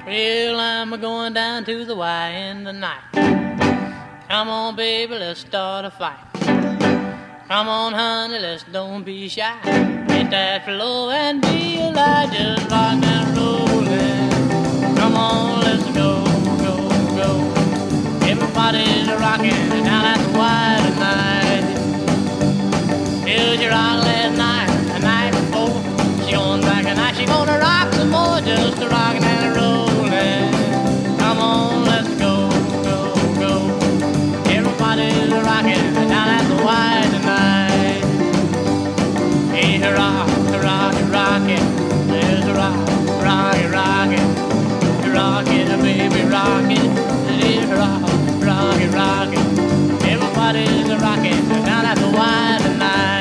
Well, I'm going down to the Y in the night. Come on, baby, let's start a fight. Come on, honey, let's don't be shy. Hit that floor and be alive, just rock and rollin'. Come on, let's go, go, go. Everybody's rockin' down at the Y tonight. Till she rocked last night, the night before. She going back tonight, she gonna rock some more, just a rockin' and rollin'. Come on, let's go, go, go. Everybody's rockin' down at the Y tonight. Hey, rock, rock, rockin'. There's a rock, rock, rockin'. Rock it, baby, rock it. It's rock, rock it, rock it. Everybody's rockin' down at the Y tonight.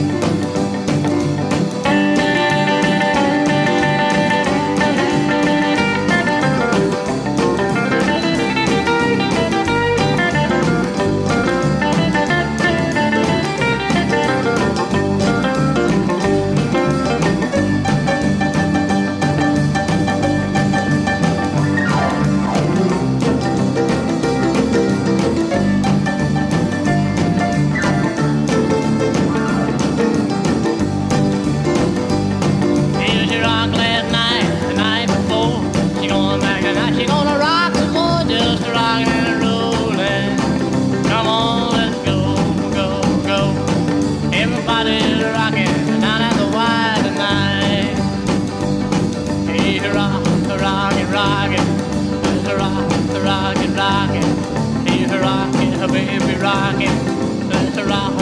She gonna rock some more, just rockin' and rollin'. Come on, let's go, go, go. Everybody's rockin' down at the Y tonight. Hey, rock, rockin', rockin'. Let's rock, rockin', rockin'. Hey, rockin', baby, rockin'. Let's rock,